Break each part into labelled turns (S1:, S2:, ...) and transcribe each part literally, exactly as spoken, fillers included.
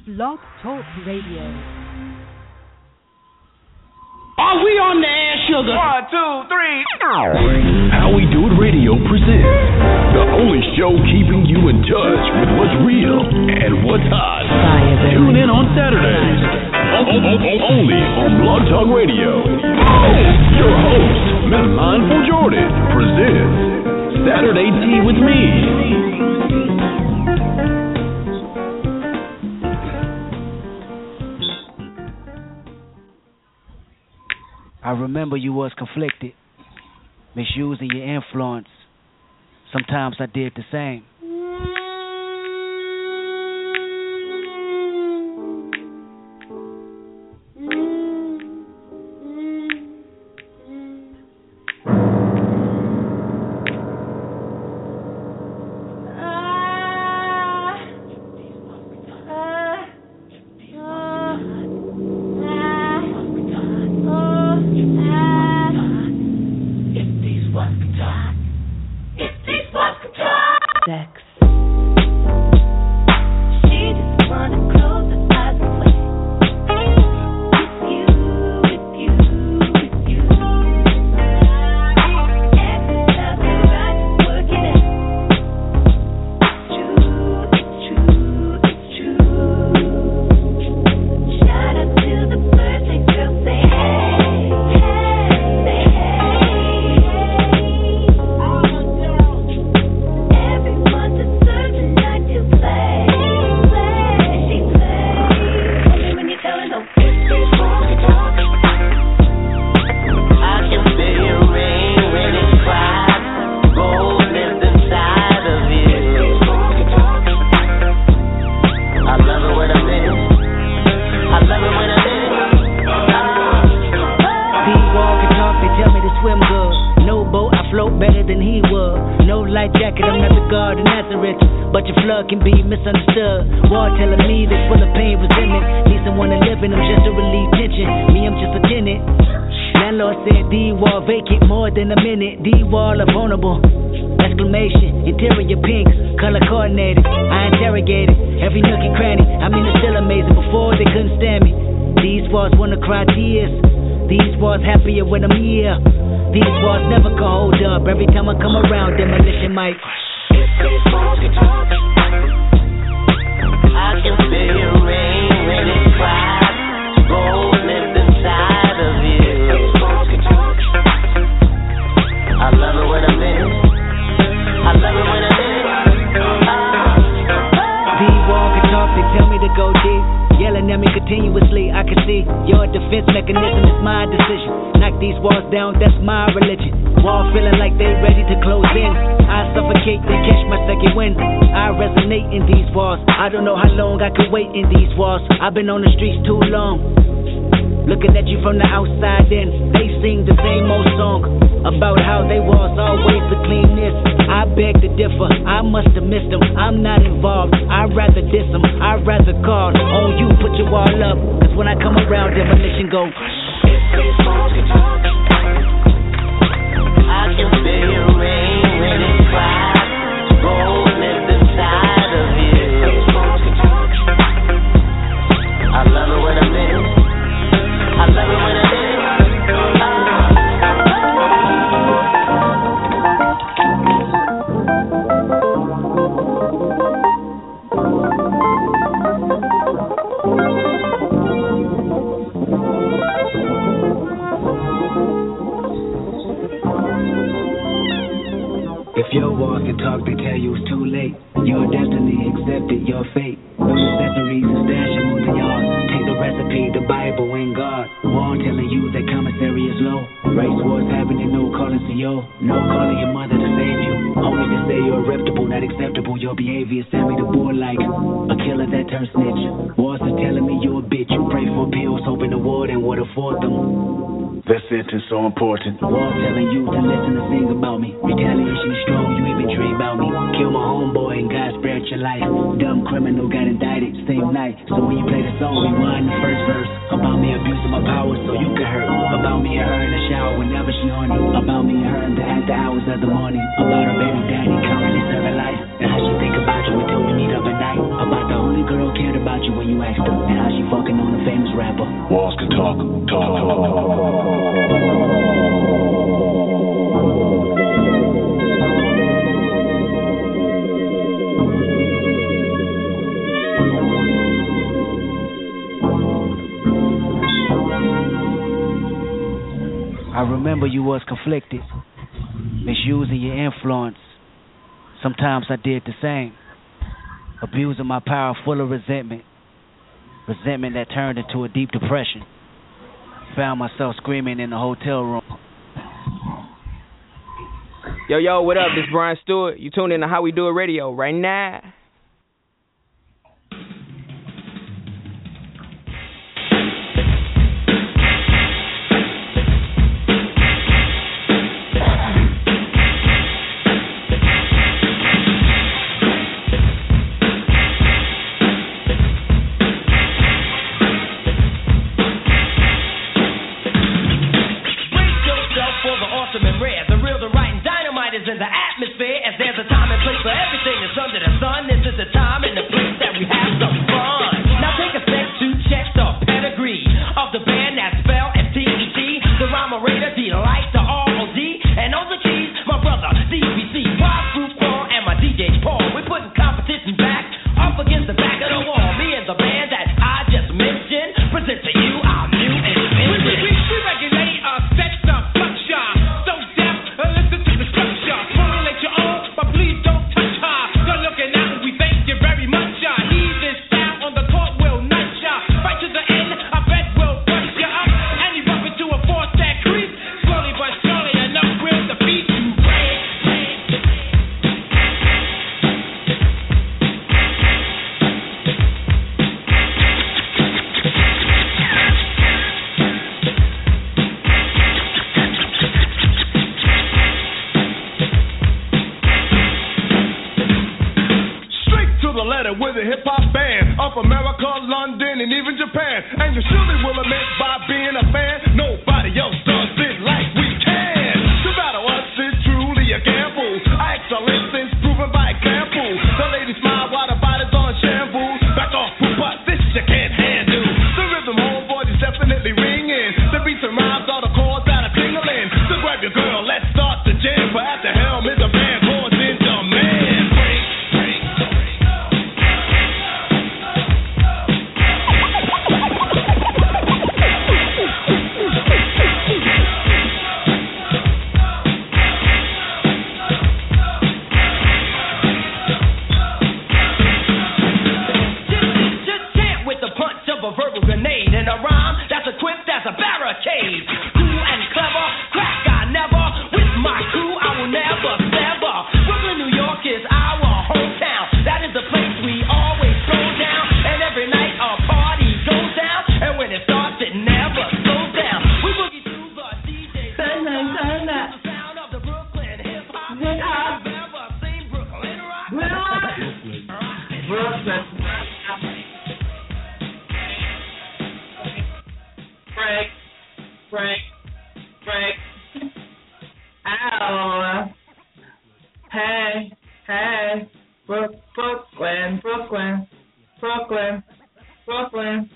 S1: Blog Talk Radio.
S2: Are we on the air, sugar?
S3: One, two, three.
S4: How We Do It Radio presents the only show keeping you in touch with what's real and what's hot. Tune in on Saturdays, o- o- o- only on Blog Talk Radio. Your host, Miss Mindful Jordan, presents Saturday Tea with Me.
S5: I remember you was conflicted, misusing your influence. Sometimes I did the same. I've been on the streets too long, looking at you from the outside in. They sing the same old song about how they was always the cleanest. I beg to differ, I must have missed them. I'm not involved, I'd rather diss them. I'd rather call on you, put your wall up, cause when I come around, demolition go. I can feel your rain when it cries, rolling inside of you. I love it when I'm in. I love it when I'm in. If your walk and talk, they tell you it's too late. Your destiny accepted, your fate. No accessories and stash them on the yard. Take the recipe, the Bible and God. War telling you that commissary is low. Race wars happening, no calling C O. No calling your mother to save you. Only to say you're reputable, not acceptable. Your behavior sent me to board like a killer that turned snitch. Wars are telling me you're a bitch. You pray for pills, hoping the warden would afford them.
S4: That sentence so important.
S5: War telling you to listen and sing about me. Retaliation is strong, you even dream about me. Kill my homeboy and God spared your life. Dumb criminal got indicted same night. So when you play the song, rewind the first verse. About me abusing my power so you can hurt. About me and her in the shower whenever she horny. About me and her in the after hours of the morning. About her baby daddy currently serving life. And how she think about you until we meet up at night. About the only girl girl cared about you when you asked her, and how she fucking on a famous rapper.
S4: Walls can talk, talk, talk,
S5: I remember you was conflicted, misusing your influence. Sometimes I did the same, abusing my power full of resentment, resentment that turned into a deep depression. Found myself screaming in the hotel room.
S1: Yo, yo, what up? This is Brian Stewart. You tune in to How We Do It Radio right now.
S3: In the atmosphere, as there's a time and place for everything that's under the sun. This is the time and the place that we have some fun. Now take a sec to check the pedigree of the band that's spelled S T E T. The rhyme orator, delight, the R O D, and on the keys, my brother D B C, Wild Fruit Paul, and my D J Paul. We're putting competition back up against the back of the wall. Me and the band that I just mentioned present to you our new invention. We, we, we, we regulate our sex up, structure, so deaf, uh, listen to the structure. Formulate your own, but please don't touch her. Good looking out, and we thank you very much. Uh. Leave this style on the court, will nut ya. Right to the end, I bet we'll brush you up. And you bump into a force that creeps. Slowly but surely, enough will defeat you.
S6: With a hip-hop band of America, London, and even Japan. And you surely will admit by being a fan, nobody else does it like we can. To battle us is truly a gamble. Our excellence is proven by example. The ladies smile while the body's on shambles. Back off, but this you can't handle. The rhythm, homeboy, is definitely ringing. The beats and rhymes are the chords that are tingling. So grab your girl, let's start the jam. For at the helm is a band chords in demand. Break, break, break. Barricade, cool and clever, crack I never. With my crew I will never sever. Brooklyn, New York is our hometown. That is the place we always go down. And every night our party goes down. And when it starts it never slows down. We boogie through the D J. Turn that, turn that. The sound of the Brooklyn hip hop. Hip hop. Never seen Brooklyn rock. Brooklyn. Brooklyn. Break. Break, break. Ow. Hey, hey. Brook, Brooklyn, Brooklyn, Brooklyn, Brooklyn.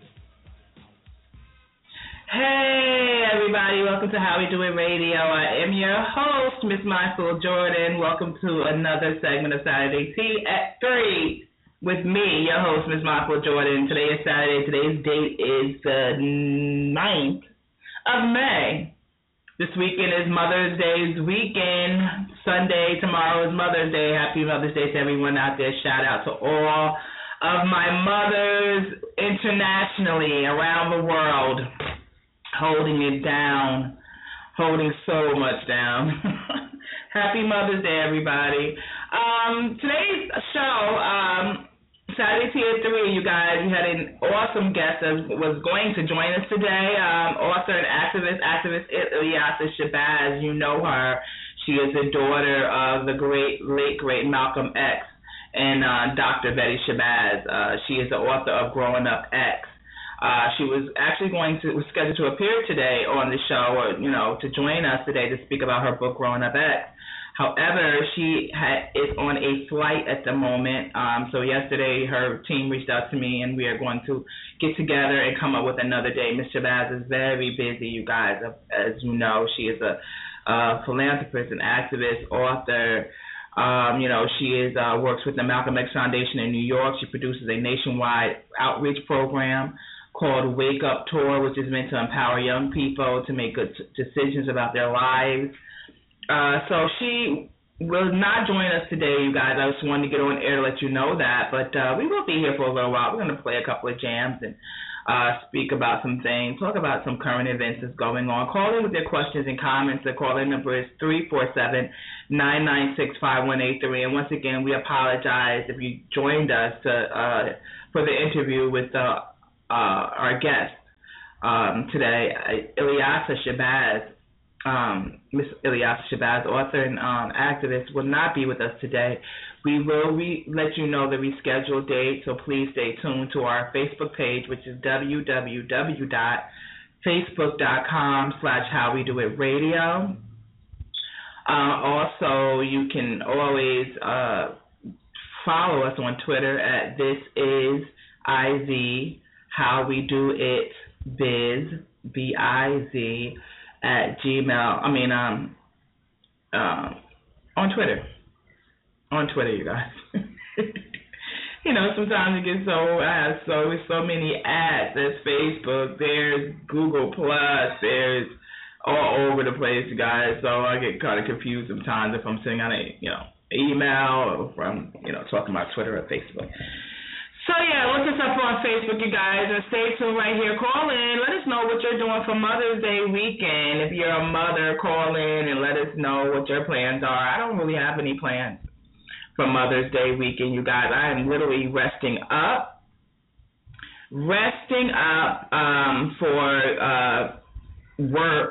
S6: Hey, everybody. Welcome to How We Do It Radio. I am your host, Miss Michael Jordan. Welcome to another segment of Saturday Tea at three. With me, your host, Miss Michael Jordan. Today is Saturday. Today's date is the ninth of May. This weekend is Mother's Day's weekend. Sunday, tomorrow is Mother's Day. Happy Mother's Day to everyone out there. Shout out to all of my mothers internationally around the world, holding it down, holding so much down. Happy Mother's Day, everybody. Um, today's show, um, Saturday Tea at three, you guys, we had an awesome guest that was going to join us today, um, author and activist, activist Ilyasah Shabazz. You know her. She is the daughter of the great, late, great Malcolm X and uh, Doctor Betty Shabazz. Uh, she is the author of Growing Up X. Uh, she was actually going to, was scheduled to appear today on the show, or, you know, to join us today to speak about her book, Growing Up X. However, she ha- is on a flight at the moment. Um, so yesterday her team reached out to me, and we are going to get together and come up with another day. Miss Shabazz is very busy, you guys. As you know, she is a, a philanthropist, an activist, author. Um, you know, she is uh, works with the Malcolm X Foundation in New York. She produces a nationwide outreach program called Wake Up Tour, which is meant to empower young people to make good t- decisions about their lives. Uh, so she will not join us today, you guys. I just wanted to get on air to let you know that. But uh, we will be here for a little while. We're going to play a couple of jams and uh, speak about some things, talk about some current events that's going on. Call in with your questions and comments. The call-in number is three four seven, nine nine six, five one eight three. And once again, we apologize if you joined us to, uh, for the interview with uh, uh, our guest um, today, Ilyasah Shabazz. Um, Miss Ilyasah Shabazz, author and um, activist, will not be with us today. We will re- let you know the rescheduled date, so please stay tuned to our Facebook page, which is w w w dot facebook dot com slash how we do it radio. Uh, also, you can always uh, follow us on Twitter at this is I Z how we do it biz B I Z at Gmail. I mean, um, um, on Twitter. On Twitter, you guys. You know, sometimes it gets so, I have so, so many ads. There's Facebook, there's Google Plus, there's all over the place, you guys. So I get kind of confused sometimes if I'm sitting on a, you know, email or if I'm, you know, talking about Twitter or Facebook. So, yeah, look us up on Facebook, you guys, and stay tuned right here. Call in. Let us know what you're doing for Mother's Day weekend. If you're a mother, call in and let us know what your plans are. I don't really have any plans for Mother's Day weekend, you guys. I am literally resting up, resting up um, for uh, work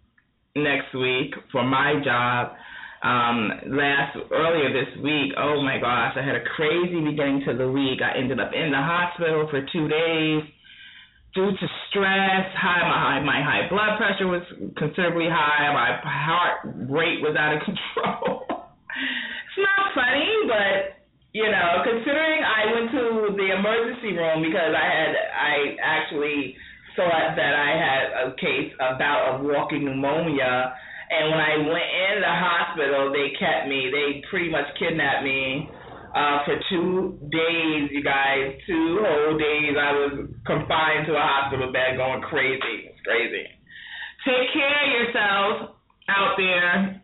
S6: next week for my job. Um, last earlier this week, oh my gosh, I had a crazy beginning to the week. I ended up in the hospital for two days due to stress. High, my, my high blood pressure was considerably high. My heart rate was out of control. It's not funny, but you know, considering I went to the emergency room because I had, I actually thought that I had a case, a bout of walking pneumonia. And when I went in the hospital, they kept me. They pretty much kidnapped me uh, for two days, you guys. Two whole days I was confined to a hospital bed going crazy. It's crazy. Take care of yourselves out there,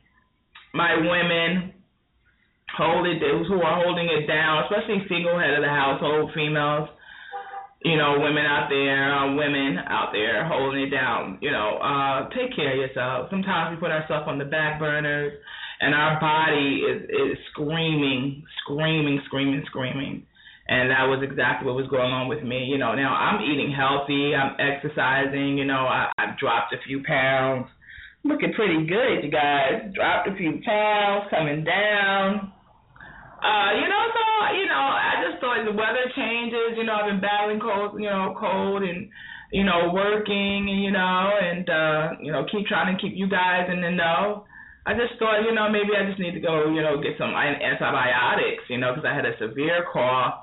S6: my women. Hold it, those who are holding it down, especially single head of the household females. You know, women out there, uh, women out there holding it down. You know, uh, take care of yourself. Sometimes we put ourselves on the back burners, and our body is, is screaming, screaming, screaming, screaming. And that was exactly what was going on with me. You know, now I'm eating healthy. I'm exercising. You know, I, I've dropped a few pounds. Looking pretty good, you guys. Dropped a few pounds, coming down. Uh, you know, so, you know, I just thought the weather changes, you know, I've been battling cold, you know, cold and, you know, working, and, you know, and, uh, you know, keep trying to keep you guys in the know. I just thought, you know, maybe I just need to go, you know, get some antibiotics, you know, because I had a severe cough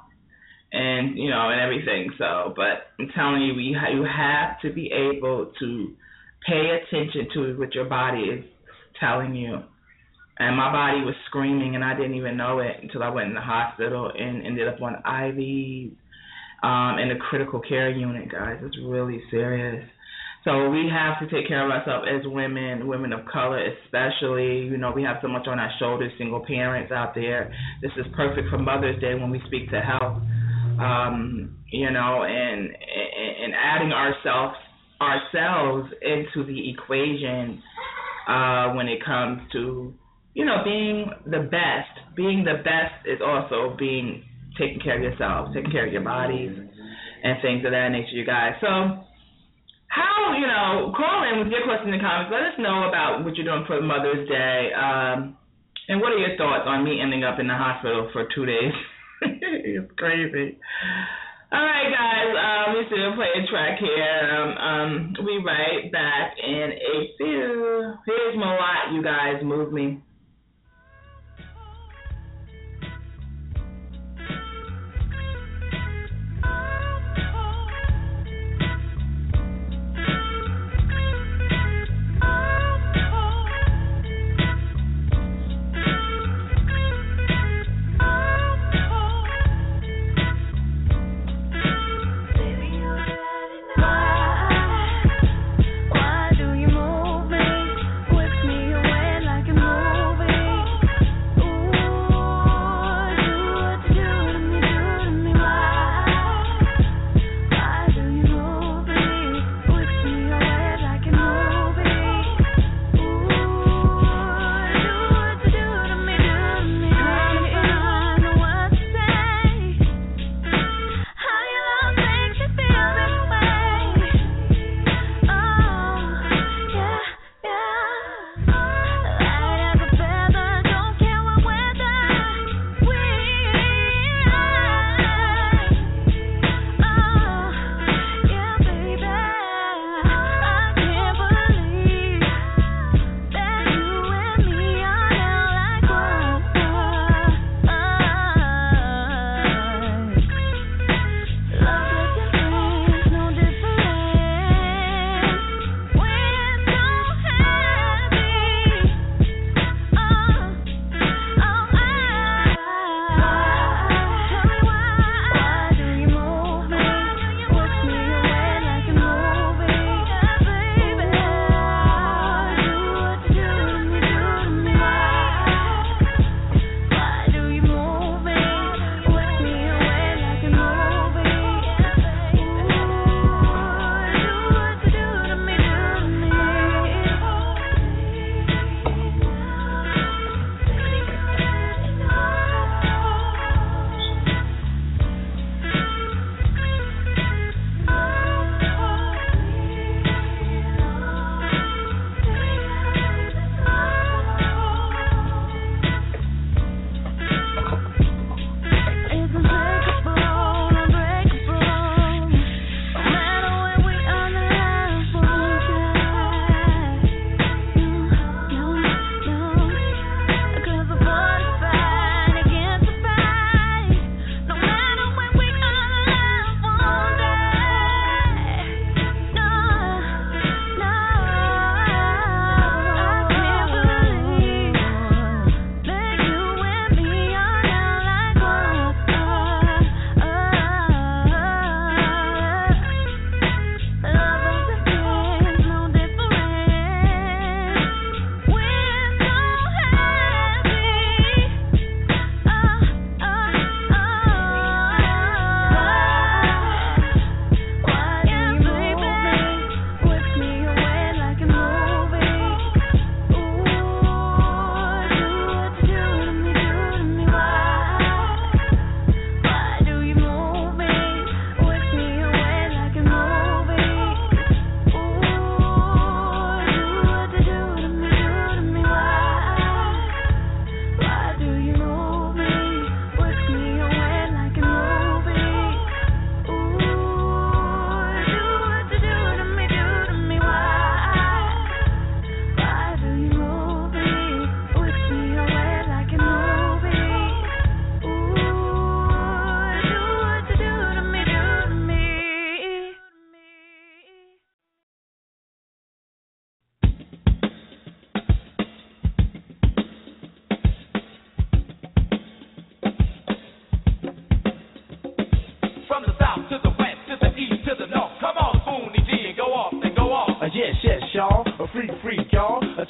S6: and, you know, and everything. So, but I'm telling you, we, you have to be able to pay attention to what your body is telling you. And my body was screaming, and I didn't even know it until I went in the hospital and ended up on I Vs um, in a critical care unit, guys. It's really serious. So we have to take care of ourselves as women, women of color especially. You know, we have so much on our shoulders, single parents out there. This is perfect for Mother's Day when we speak to health, um, you know, and, and adding ourselves ourselves into the equation uh, when it comes to, you know, being the best. Being the best is also being taking care of yourselves, taking care of your bodies, and things of that nature, you guys. So, how, you know, call in with your questions and comments. Let us know about what you're doing for Mother's Day. Um, and what are your thoughts on me ending up in the hospital for two days? It's crazy. All right, guys. Um, we're still playing a track here. Um, um, we'll be right back in a few. Here's Malat, you guys. Move me.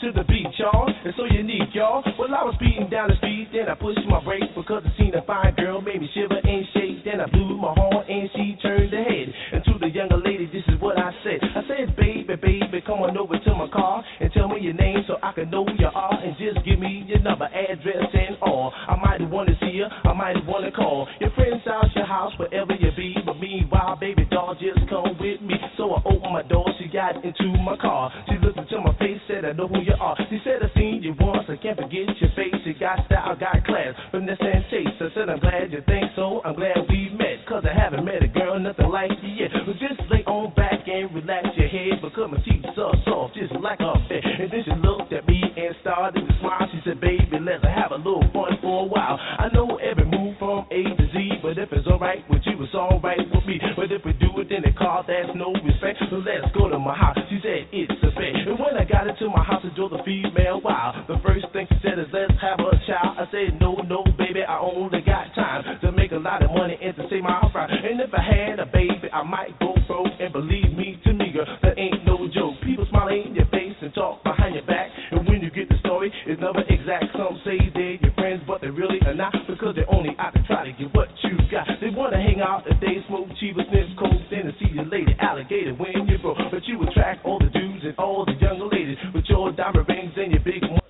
S7: to the beat, y'all. It's so unique, y'all. Well, I was speeding down the street, then I pushed my brakes because I seen a fine girl, made me shiver and shake. Then I blew my horn and she turned her head. And to the younger lady, this is what I said. I said, baby, baby, come on over to my car and tell me your name so I can know who you are. And just give me your number, address, and all. I might want to see you, I might want to call your friend's house, your house, wherever you be. But meanwhile, baby doll, just come with me. So I opened my door, she got into my car. She looked into my face, said, I know who you are. She said, I seen you once, I can't forget your face. You got style, got class, finesse and taste. I said, I'm glad you think so, I'm glad we met. Cause I haven't met a girl, nothing like you yet. But just lay on back and relax your head, because my teeth so soft, just like a bed. And then she looked at me and started to smile. She said, baby, let's have a little fun for a while. I know every move from A to Z, but if it's alright with you, it's alright with me. But if we do it in the car, that's no respect. So let's go to my house. She said, it's a bet. And when I got into my house, I drove the female wild. The first thing she said is, let's have a child. I said, no, no, baby, I only got time to make a lot of money and to save my fry. And if I had a baby, I might go broke. And believe me, to me, girl, that ain't no joke. People smile in your face and talk behind your back. And when you get the story, it's never exact. Some say they're your friends, but they really are not, because they're only out to try to get what you got. They want to hang out if they smoke cheaper, sniff coke, then to see your lady alligator when you broke. But you attract all the dudes and all the younger ladies with your diamond rings and your big money.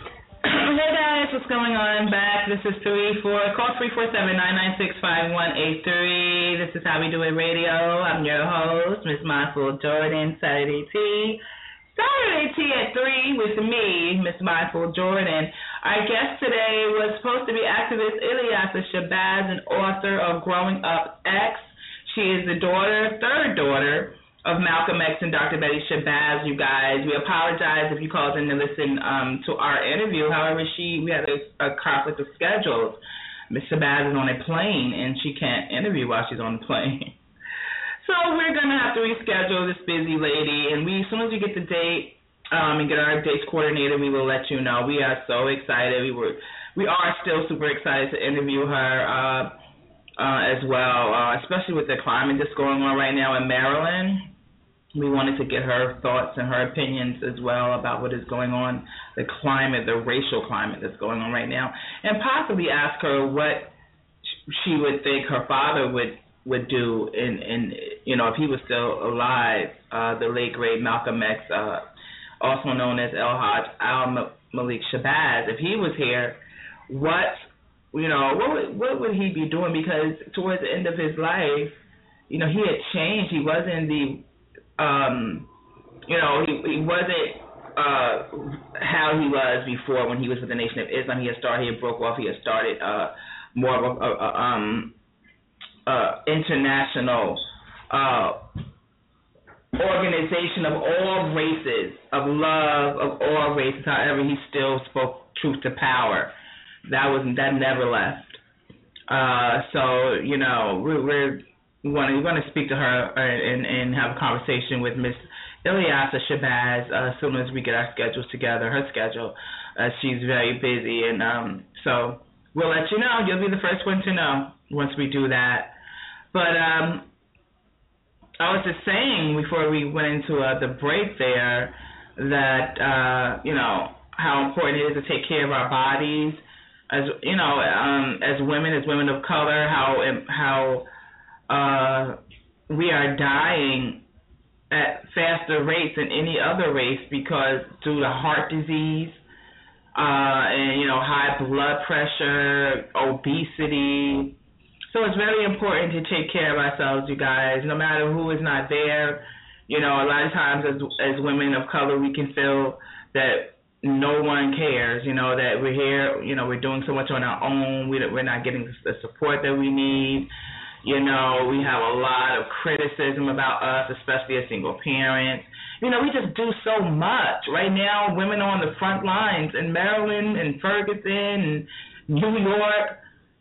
S6: Hey guys, what's going on? Back. This is three four. Call three four seven nine nine six five one eight three. This is How We Do It Radio. I'm your host, Miss Mindful Jordan. Saturday Tea. Saturday Tea at three with me, Miss Mindful Jordan. Our guest today was supposed to be activist Ilyasah Shabazz, an author of Growing Up X. She is the daughter, third daughter, of Malcolm X and Doctor Betty Shabazz, you guys. We apologize if you called in to listen um, to our interview. However, she we had a, a conflict of schedules. Miss Shabazz is on a plane, and she can't interview while she's on the plane. So we're going to have to reschedule this busy lady, and we as soon as we get the date um, and get our dates coordinated, we will let you know. We are so excited. We were, we are still super excited to interview her uh, uh, as well, uh, especially with the climate that's going on right now in Maryland. We wanted to get her thoughts and her opinions as well about what is going on, the climate, the racial climate that's going on right now, and possibly ask her what she would think her father would, would do, in, in, you know, if he was still alive, uh, the late, great Malcolm X, uh, also known as El-Hajj Al-Malik Shabazz. If he was here, what, you know, what would, what would he be doing? Because towards the end of his life, you know, he had changed. He wasn't the Um, you know, he, he wasn't uh, how he was before when he was with the Nation of Islam. He had started, he had broke off, he had started uh, more of a, a, a um, uh, international uh, organization of all races, of love of all races. However, he still spoke truth to power. That was that never left. Uh, so, you know, we're, we're We want to, we want to speak to her and, and have a conversation with Miss Ilyasah Shabazz uh, as soon as we get our schedules together, her schedule. Uh, she's very busy, and um, so we'll let you know. You'll be the first one to know once we do that. But um, I was just saying before we went into uh, the break there that, uh, you know, how important it is to take care of our bodies as, you know, um, as women, as women of color, how how Uh, we are dying at faster rates than any other race because due to heart disease uh, and, you know, high blood pressure, obesity. So it's very important to take care of ourselves, you guys, no matter who is not there. You know, a lot of times as, as women of color, we can feel that no one cares, you know, that we're here, you know, we're doing so much on our own. We, we're not getting the support that we need. You know, we have a lot of criticism about us, especially as single parents. You know, we just do so much. Right now, women are on the front lines in Maryland and Ferguson and New York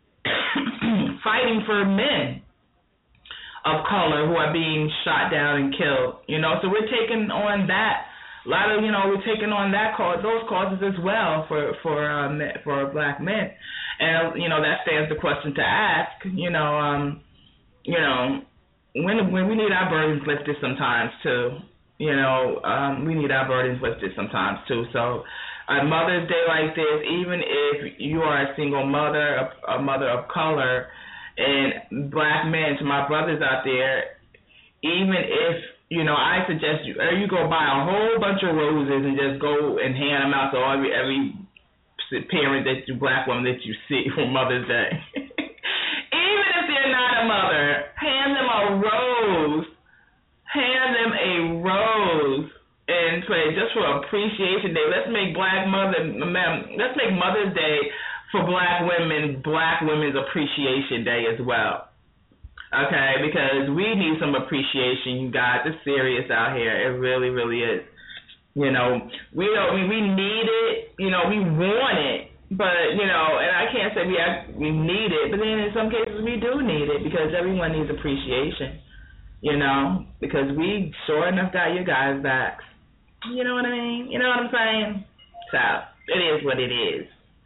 S6: fighting for men of color who are being shot down and killed. You know, so we're taking on that. A lot of, you know, we're taking on that cause, those causes as well for for um, for black men. And, you know, that stands the question to ask, you know, um, you know, when when we need our burdens lifted sometimes too, you know, um, we need our burdens lifted sometimes too. So a Mother's Day like this, even if you are a single mother, a, a mother of color, and black men, to my brothers out there, even if, you know, I suggest you, or you go buy a whole bunch of roses and just go and hand them out to every every parent that you, black woman that you see for Mother's Day. Even if they're not a mother, hand them a rose. Hand them a rose and say, just for Appreciation Day, let's make Black Mother, let's make Mother's Day for Black women, Black Women's Appreciation Day as well. Okay, because we need some appreciation, you guys. It's serious out here. It really, really is. You know, we don't, we, we need it. You know, we want it, but you know, and I can't say we have, we need it, but then in some cases we do need it because everyone needs appreciation. You know, because we sure enough got you guys' backs. You know what I mean? You know what I'm saying? So, it is what it is.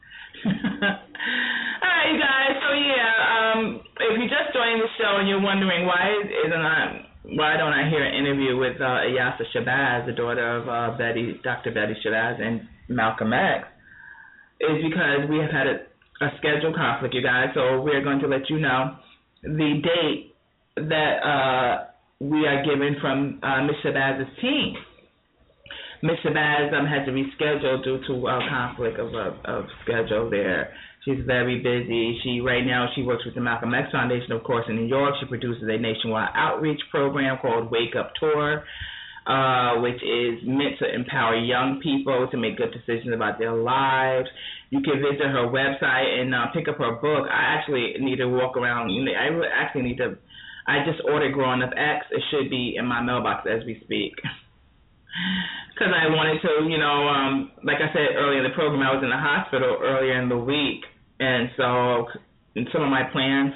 S6: All right, you guys. So, yeah, um, if you just joined the show and you're wondering why isn't I, why don't I hear an interview with uh, Iyaza Shabazz, the daughter of uh, Betty, Doctor Betty Shabazz and Malcolm X, is because we have had a, a schedule conflict, you guys. So, we're going to let you know the date that uh, we are given from uh, Miz Shabazz's team. Miz Shabazz um, had to reschedule due to a uh, conflict of, of of schedule there. She's very busy. She right now she works with the Malcolm X Foundation, of course, in New York. She produces a nationwide outreach program called Wake Up Tour, uh, which is meant to empower young people to make good decisions about their lives. You can visit her website and uh, pick up her book. I actually need to walk around. I actually need to. I just ordered Growing Up X. It should be in my mailbox as we speak. Because I wanted to, you know, um, like I said earlier in the program, I was in the hospital earlier in the week. And so in some of my plans,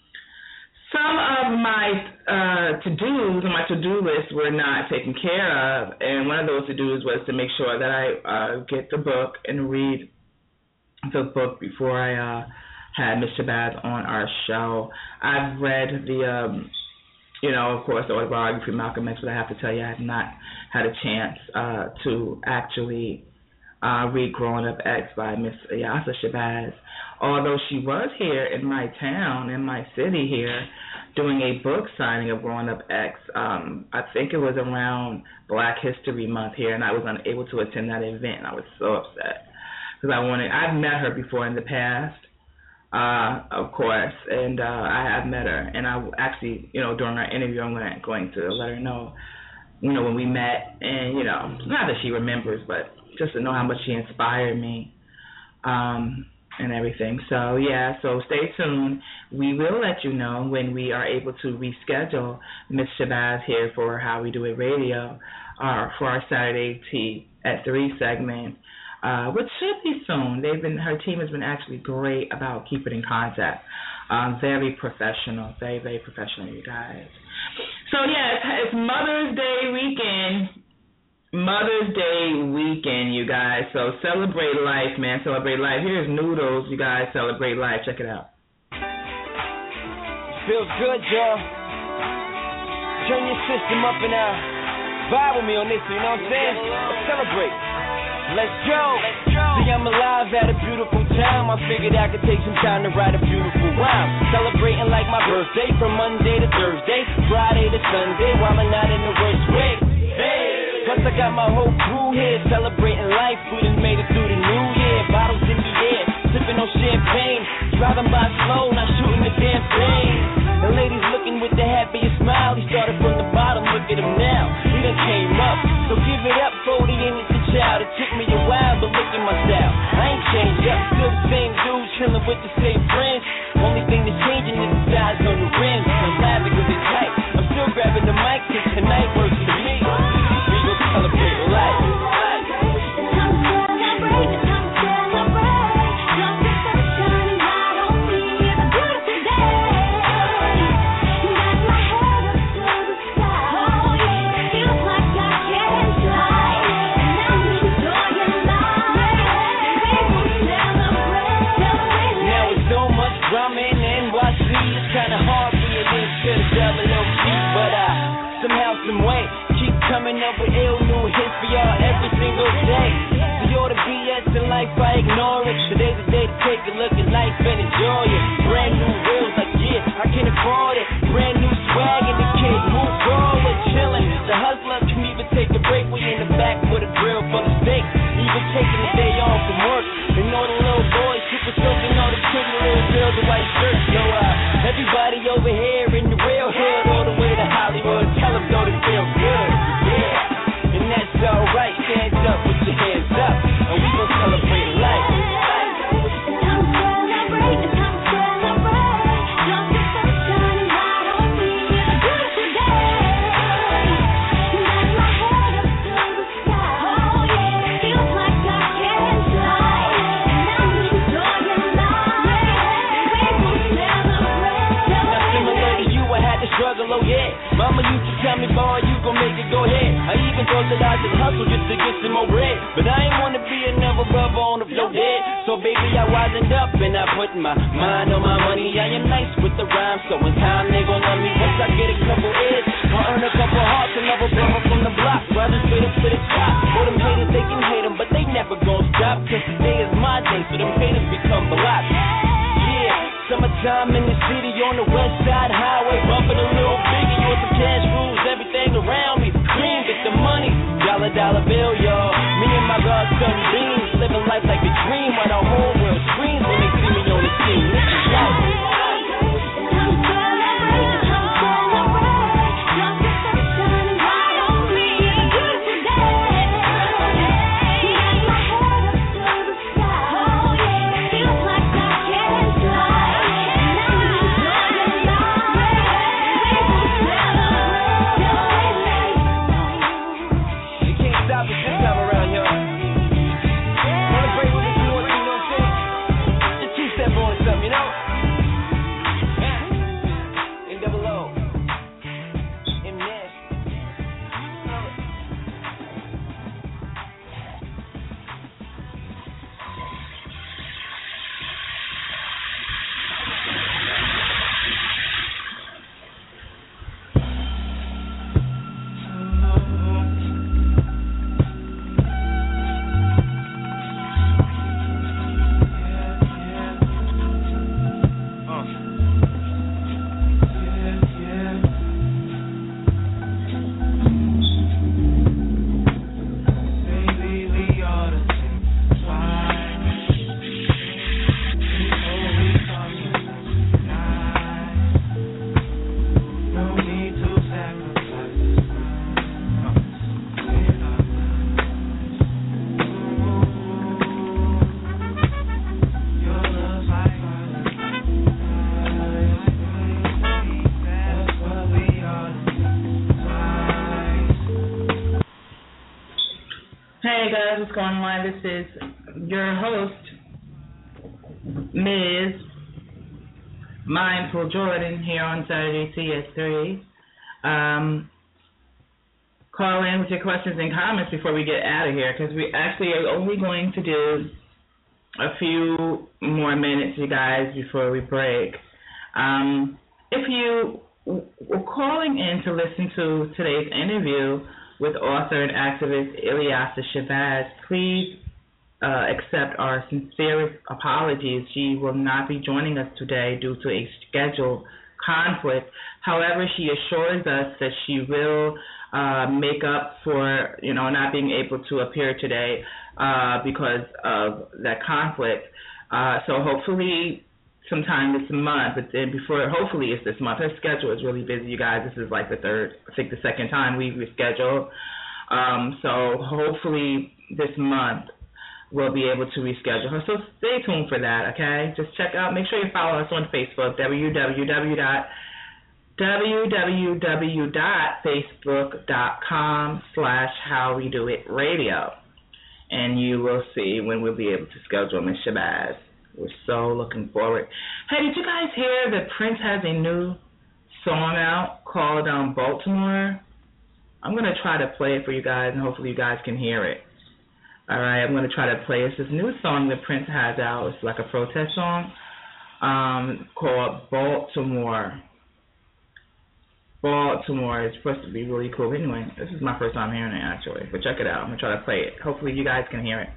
S6: some of my uh, to-dos and my to-do list were not taken care of. And one of those to-dos was to make sure that I uh, get the book and read the book before I uh, had Miz Shabazz on our show. I've read the, um, you know, of course, the autobiography of Malcolm X, but I have to tell you, I have not had a chance uh, to actually uh, read Growing Up X by Miss Iyaza Shabazz. Although she was here in my town, in my city here, doing a book signing of Growing Up X. Um, I think it was around Black History Month here, and I was unable to attend that event, and I was so upset. Because I wanted, I've met her before in the past. Uh, of course, and uh, I have met her, and I actually, you know, during our interview, I'm going to, going to let her know, you know, when we met, and, you know, not that she remembers, but just to know how much she inspired me, um, and everything. So, yeah, so stay tuned. We will let you know when we are able to reschedule Miz Shabazz here for How We Do It Radio, uh, for our Saturday Tea at three segment. Uh, which should be soon. They've been, her team has been actually great about keeping in contact. Um, very professional, very, very professional, you guys. So, yeah, it's, it's Mother's Day weekend. Mother's Day weekend, you guys. So, celebrate life, man. Celebrate life. Here's Noodles, you guys. Celebrate life. Check it out.
S8: Feels good, y'all. Turn your system up and uh, vibe with me on this, you know what I'm saying? Let's celebrate. Let's go. Let's go. See, I'm alive at a beautiful time. I figured I could take some time to write a beautiful rhyme. Celebrating like my birthday from Monday to Thursday, Friday to Sunday, while I'm not in the worst way. Hey. Plus I got my whole crew here celebrating life. We done made it through the new year. Bottles in the air, sipping on champagne, driving by slow, not shooting the damn thing. The ladies looking with the happiest smile. He started from the bottom, look at him now. He done came up, so give it up for the innocent child. It took me a while, but look at my style. I ain't changed up, still the same dude, chilling with the same friends. Only thing that's changing is the size on the rims. I'm laughing cause it's tight. I'm still grabbing the mic cause tonight works for me. We gon' celebrate life. coming up with ill new hits for y'all every single day. So all the B S in life, I ignore it. Today's the day to take a look at life and enjoy it. Brand new wheels, like yeah, I can afford it. Brand new swag and the kid move forward, chillin'. The hustler can even take a break. We in the back with a grill full of steak. Even taking a day off from work. And all the little boys, super soaking all the pretty little girls in white shirts. So uh, everybody over here in the real hood, all the way to Hollywood, tell them though they feel good. Yeah, and that's alright. Stand up with your hands up, and we gon' celebrate life. Oh yeah, mama used to tell me, boy, you gon' make it, go ahead. I even thought that I should hustle just to get some more bread, but I ain't wanna be another brother on the floor dead. So baby, I wisened up and I put my mind on my money. I am nice with the rhyme, so in time they gon' love me. Once I get a couple ears, I'll earn a couple hearts, another brother from the block. Rather straight up to the top. For them haters, they can hate them, but they never gon' stop. Cause today is my day, so them haters become blocks. Summertime in the city on the west side highway, bumping a little biggie with some cash rules, everything around me. Green, get the money, dollar dollar bill, y'all. Me and my godson Beans living life like a dream while the whole world screams when they see me on the scene. This is life.
S6: What's going on? This is your host, Miz Mindful Jordan, here on Saturday T at three. Um, call in with your questions and comments before we get out of here, because we actually are only going to do a few more minutes, you guys, before we break. Um, if you were calling in to listen to today's interview with author and activist Ilyasah Shabazz, please uh, accept our sincerest apologies. She will not be joining us today due to a schedule conflict. However, she assures us that she will uh, make up for, you know, not being able to appear today uh, because of that conflict. Uh, so hopefully sometime this month, but then before, hopefully it's this month. Her schedule is really busy, you guys. This is like the third, I think the second time we rescheduled. Um, so hopefully this month we'll be able to reschedule her. So stay tuned for that, okay? Just check out, make sure you follow us on Facebook, www dot facebook.com slash how we do it radio. And you will see when we'll be able to schedule Miz Shabazz. We're so looking forward. Hey, did you guys hear that Prince has a new song out called um, Baltimore? I'm going to try to play it for you guys, and hopefully you guys can hear it. All right, I'm going to try to play it. It's this new song that Prince has out. It's like a protest song um, called Baltimore. Baltimore. It's supposed to be really cool. Anyway, this is my first time hearing it, actually. But check it out. I'm going to try to play it. Hopefully you guys can hear it.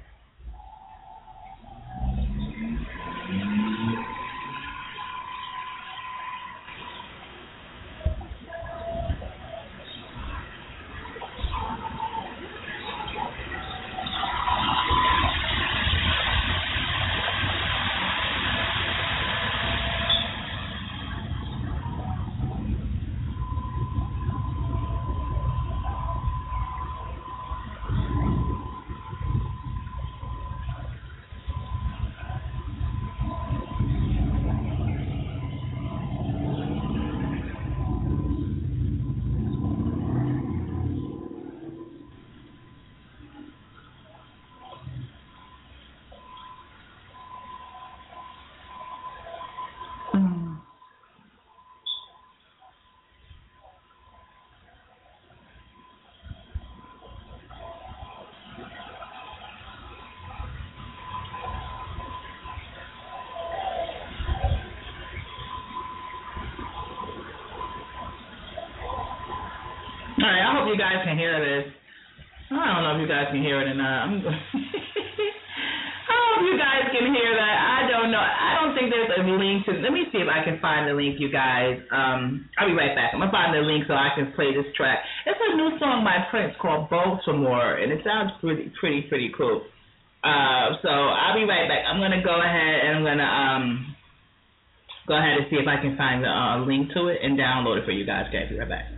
S6: All right, I hope you guys can hear this. I don't know if you guys can hear it or not. I'm I hope you guys can hear that. I don't know. I don't think there's a link to. Let me see if I can find the link, you guys. Um, I'll be right back. I'm gonna find the link so I can play this track. It's a new song by Prince called Baltimore, and it sounds pretty, pretty, pretty cool. Uh, so I'll be right back. I'm gonna go ahead and I'm gonna um go ahead and see if I can find the uh, link to it and download it for you guys. Okay, I'll be right back.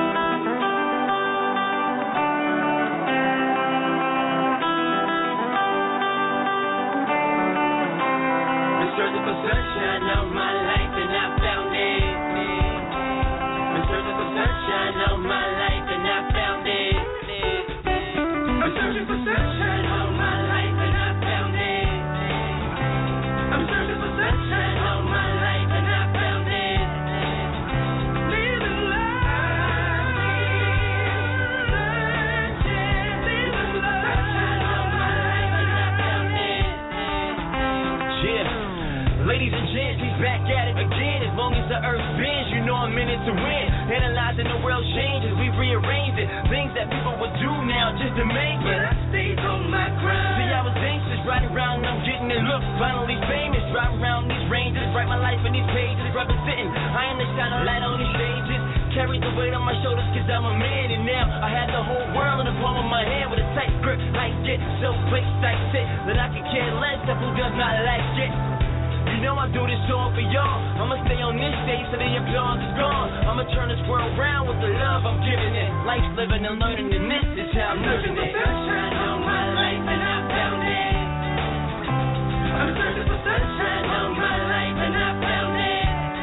S9: Sunshine of my life and I found it. Been searching for sunshine of my life and I found it. I'm searching for sunshine of my life and I found it. I'm searching for sunshine of my life and I found it. Living life, living sunshine of my life and I found it. Yeah. Ladies and gents, he's back at it again. As long as the earth bends, you know I'm in it to win. Analyzing the world changes, we rearranged it. Things that people would do now just to make it. But I stayed on my grind. See, I was anxious, riding around and I'm getting it. Look, finally famous, driving around these ranges. Write my life in these pages, representing. I am the shining light on these stages. Carried the weight on my shoulders cause I'm a man. And now I have the whole world in the palm of my hand. With a tight grip, I get so precise it that I can care less of who does not like it. You know I do this all for y'all. I'ma stay on this stage till the applause is gone. I'ma turn this world around with the love I'm giving it. Life's living and learning, and this is how I'm living it. Sunshine on my life and I found it. I'm searching for sunshine on my life and I found it.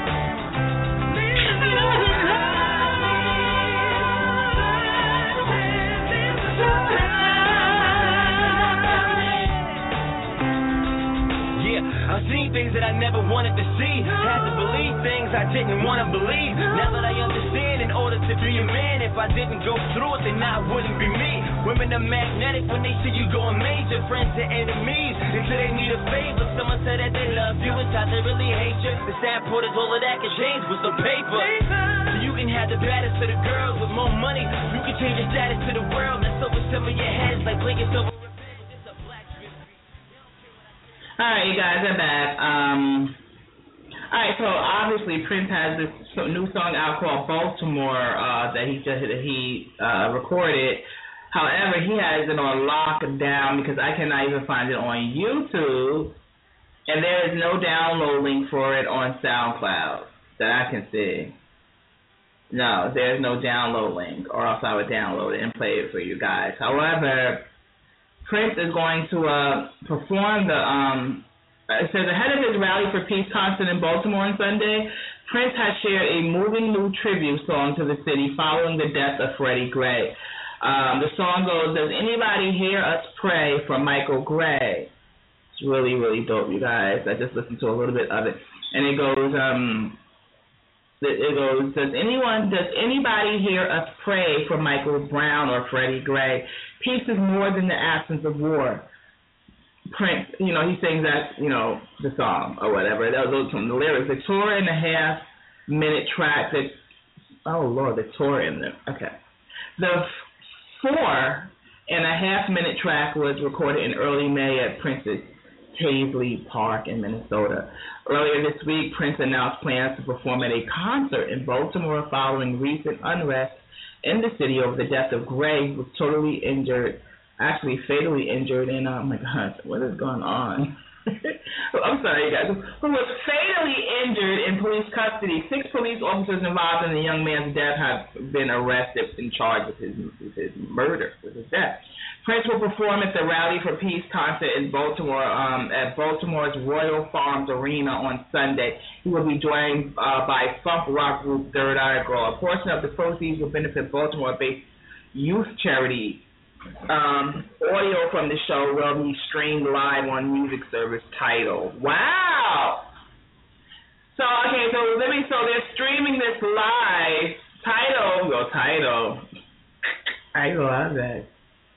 S9: I've seen things that I never wanted to see. Had to believe things I didn't want to believe. Now that I understand, in order to be a man, if I didn't go through it, then I wouldn't be me. Women are magnetic when they see you going major. Friends to enemies until they need a favor. Someone said that they love you, it's how they really hate you. The sad part is all of that can change with some paper. So you can have the baddest of the girls with more money. You can change your status to the world. That's over some of your heads like blankets over.
S6: All right, you guys are back. Um, all right, so obviously Prince has this new song out called Baltimore uh, that he just that he uh, recorded. However, he has it on lockdown because I cannot even find it on YouTube, and there is no download link for it on SoundCloud that I can see. No, there's no download link, or else I would download it and play it for you guys. However, Prince is going to uh, perform the, um, it says ahead of his Rally for Peace concert in Baltimore on Sunday, Prince has shared a moving new tribute song to the city following the death of Freddie Gray. Um, the song goes, does anybody hear us pray for Michael Gray? It's really, really dope, you guys. I just listened to a little bit of it. And it goes, um, it goes, does anyone, does anybody hear us pray for Michael Brown or Freddie Gray? Peace is more than the absence of war. Prince, you know, he sings that, you know, the song or whatever. Those are from the lyrics. The two and a half minute track that Oh, Lord, the tour in there. Okay. The four and a half minute track was recorded in early May at Prince's Paisley Park in Minnesota. Earlier this week, Prince announced plans to perform at a concert in Baltimore following recent unrest in the city over the death of Gray, who was totally injured, actually fatally injured in, oh my God, what is going on? I'm sorry, you guys. Who was fatally injured in police custody. Six police officers involved in the young man's death have been arrested and charged with his, with his murder, with his death. Prince will perform at the Rally for Peace concert in Baltimore um, at Baltimore's Royal Farms Arena on Sunday. He will be joined uh, by funk rock group Third Eye Girl. A portion of the proceeds will benefit Baltimore-based youth charity. Um, audio from the show will be streamed live on music service Tidal. Wow! So, okay, so let me, so they're streaming this live. Tidal, go Tidal. I love it.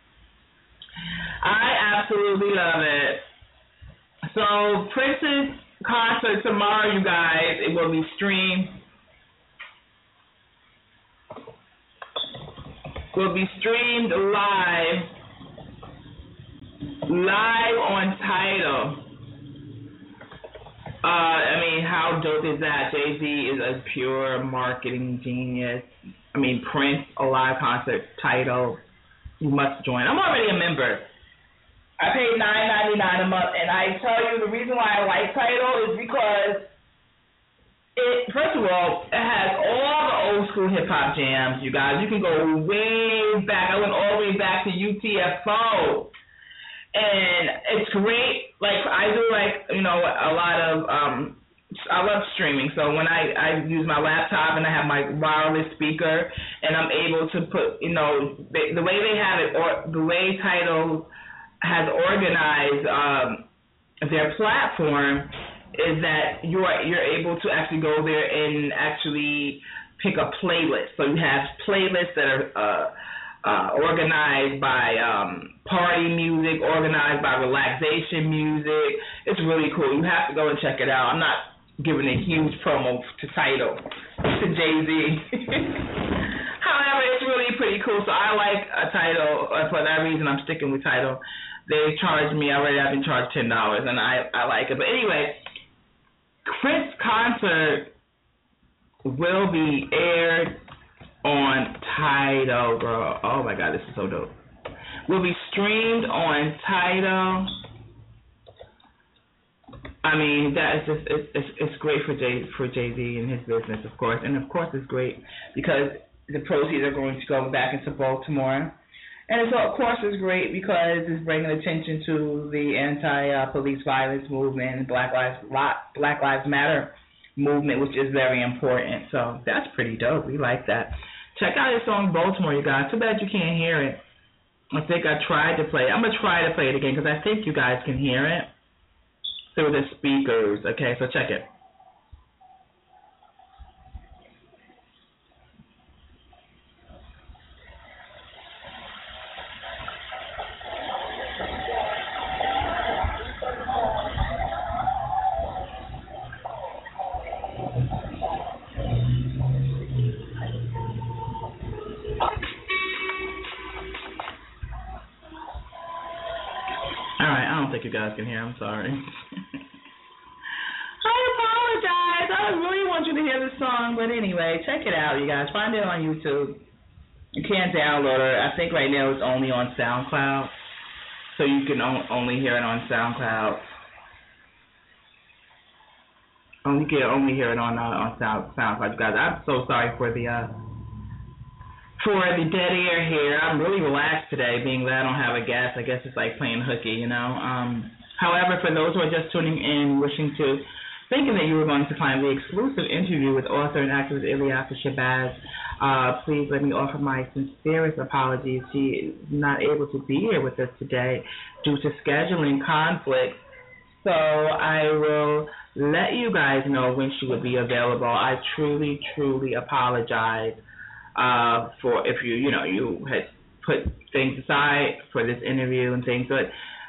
S6: I absolutely love it. So, Prince's concert tomorrow, you guys, it will be streamed. Will be streamed live, live on Tidal. Uh, I mean, how dope is that? Jay-Z is a pure marketing genius. I mean, Prince, a live concert, Tidal. You must join. I'm already a member. I paid nine ninety-nine a month, and I tell you the reason why I like Tidal is because it, first of all, it has all the old school hip hop jams, you guys. You can go way back. I went all the way back to U T F O. And it's great. Like, I do, like, you know, a lot of, um, I love streaming. So when I, I use my laptop and I have my wireless speaker and I'm able to put, you know, they, the way they have it, or the way Tidal has organized um, their platform, is that you are you're able to actually go there and actually pick a playlist. So you have playlists that are uh, uh, organized by um, party music, organized by relaxation music. It's really cool. You have to go and check it out. I'm not giving a huge promo to Tidal, to Jay-Z. However, it's really pretty cool. So I like a Tidal. For that reason, I'm sticking with Tidal. They charged me already. I've been charged ten dollars, and I, I like it. But anyway, Prince concert will be aired on Tidal, girl. Oh my God, this is so dope. Will be streamed on Tidal. I mean, that is just it's it's, it's great for Jay for Jay-Z and his business, of course, and of course it's great because the proceeds are going to go back into Baltimore. And so, of course, it's great because it's bringing attention to the anti-police violence movement, Black Lives Black Lives Matter movement, which is very important. So that's pretty dope. We like that. Check out his song Baltimore, you guys. Too bad you can't hear it. I think I tried to play it. I'm going to try to play it again because I think you guys can hear it through the speakers. Okay, so check it. You guys can hear. I'm sorry. I apologize. I really want you to hear the song, but anyway, check it out, you guys. Find it on YouTube. You can't download it. I think right now it's only on SoundCloud, so you can only hear it on SoundCloud. Only can only hear it on uh, on Sound SoundCloud, you guys. I'm so sorry for the uh, for the dead air here. I'm really relaxed today, being that I don't have a guest. I guess it's like playing hooky, you know. Um, however, for those who are just tuning in, wishing to, thinking that you were going to find the exclusive interview with author and activist Ileasa Shabazz, uh, please let me offer my sincerest apologies. She is not able to be here with us today due to scheduling conflicts. So I will let you guys know when she will be available. I truly, truly apologize. Uh, for if you, you know, you had put things aside for this interview and things, but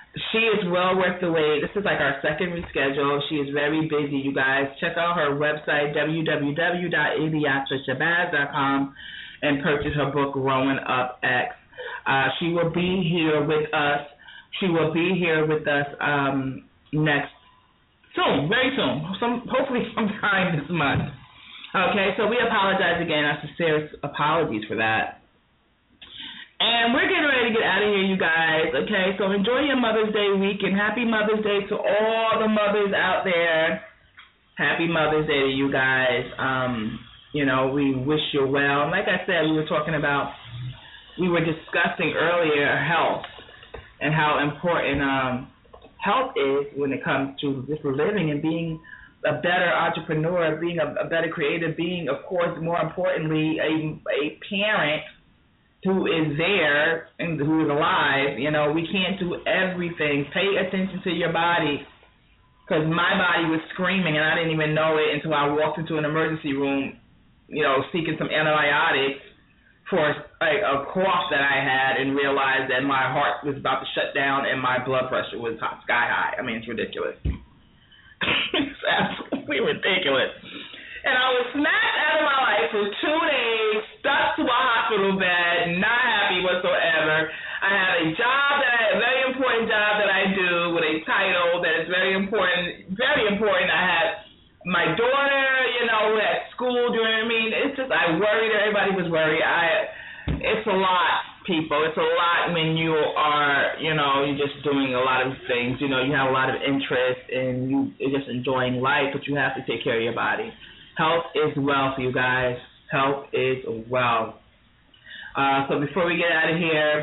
S6: She is well worth the wait. This is like our second reschedule. She is very busy, you guys. Check out her website, w w w dot ilyasah shabazz dot com, and purchase her book, Growing Up X. Uh, she will be here with us. She will be here with us um, next, soon, very soon, some hopefully sometime this month. Okay, so we apologize again. Our sincere apologies for that. And we're getting ready to get out of here, you guys, okay? So enjoy your Mother's Day weekend. Happy Mother's Day to all the mothers out there. Happy Mother's Day to you guys. Um, you know, we wish you well. Like I said, we were talking about, we were discussing earlier health and how important um, health is when it comes to just living and being a better entrepreneur, being a, a better creative, being, of course, more importantly, a, a parent who is there and who is alive. You know, we can't do everything. Pay attention to your body, because my body was screaming and I didn't even know it until I walked into an emergency room, you know, seeking some antibiotics for like a cough that I had, and realized that my heart was about to shut down and my blood pressure was sky high. I mean, it's ridiculous. It's absolutely ridiculous. And I was snatched out of my life for two days, stuck to a hospital bed, not happy whatsoever. I had a job that I, a very important job that I do with a title that is very important, very important. I had my daughter, you know, at school. Do you know what I mean? It's just, I worried. Everybody was worried. I, it's a lot, people. It's a lot when you are, you know, you're just doing a lot of things. You know, you have a lot of interest and you, you're just enjoying life, but you have to take care of your body. Health is wealth, you guys. Health is wealth. Uh, so before we get out of here,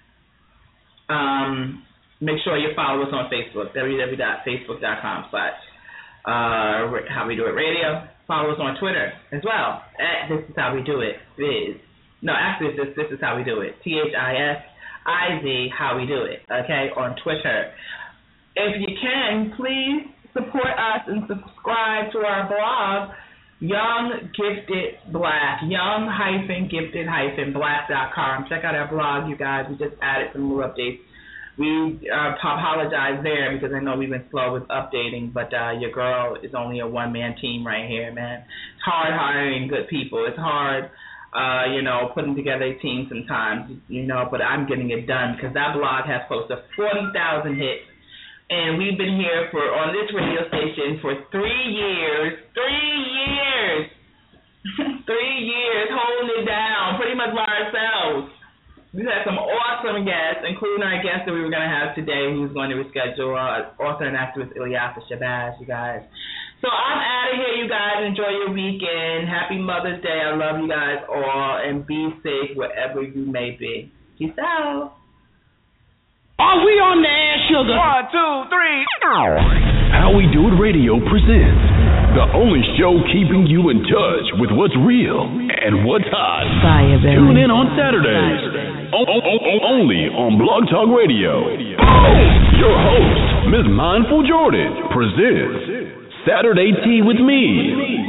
S6: um, make sure you follow us on Facebook, w w w dot facebook dot com slash How We Do It Radio. Follow us on Twitter as well, at This Is How We Do It, Viz. No, actually, this, this is How We Do It, T H I S I Z, How We Do It, okay, on Twitter. If you can, please support us and subscribe to our blog, Young Gifted Black, young hyphen gifted hyphen black dot com. Check out our blog, you guys. We just added some new updates. We uh, apologize there because I know we've been slow with updating, but uh, your girl is only a one-man team right here, man. It's hard hiring good people. It's hard, uh, you know, putting together a team sometimes, you know, but I'm getting it done because that blog has close to forty thousand hits. And we've been here for on this radio station for three years. Three years. three years holding it down pretty much by ourselves. We've had some awesome guests, including our guest that we were going to have today, who's going to reschedule, uh, author and activist Ilyasah Shabazz, you guys. So I'm out of here, you guys. Enjoy your weekend. Happy Mother's Day. I love you guys all. And be safe wherever you may be. Peace out.
S2: Are we on the air, sugar?
S4: One, two, three. How We Do It Radio presents the only show keeping you in touch with what's real and what's hot. Fire, Tune in on Saturdays. O- o- o- only on Blog Talk Radio. Your host, Miss Mindful Jordan, presents Saturday Tea with Me.